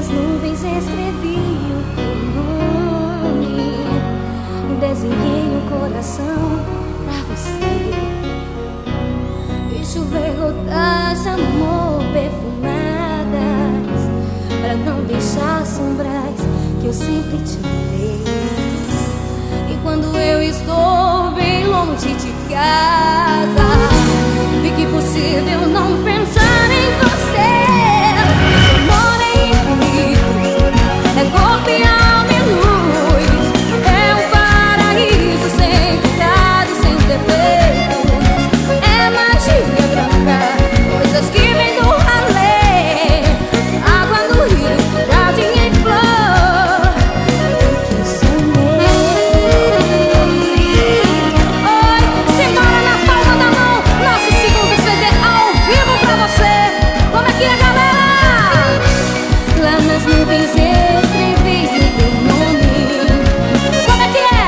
nas nuvens escrevi o teu nome e desenhei um coração pra você. E chover gotas de amor perfumadas pra não deixar sombras que eu sempre te dei. E quando eu estou bem longe de casa, fica impossível não pensar em você. Esse amor é infinito, é corpo e alma e luz, é um paraíso sem pecado, sem defeitos. É magia branca, coisas que vêm do além, água no rio, jardim em flor, o que sonhei. Oi, simbora na palma da mão, nosso segundo CD ao vivo pra você. Como é que é, galera? Lá nas nuvens escrevi o teu nome. Como é que é?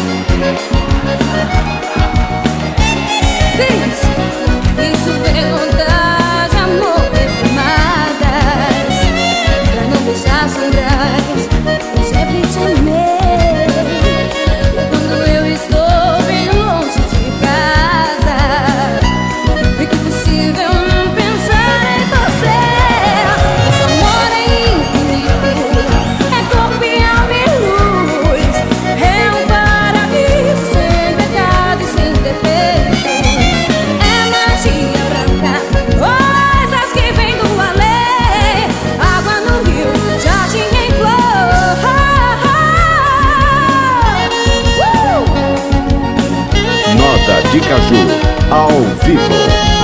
Diz, e chover gotas de amor perfumadas pra não deixar sombras, eu sempre te amei. E quando eu estou bem longe de casa, fica impossível não pensar em você. Esse amor é infinito, é corpo e alma e luz, é um paraíso sem pecado e sem defeitos. É magia branca, coisas que vêm do além, água no rio, jardim em flor. Nota de Caju, ao vivo.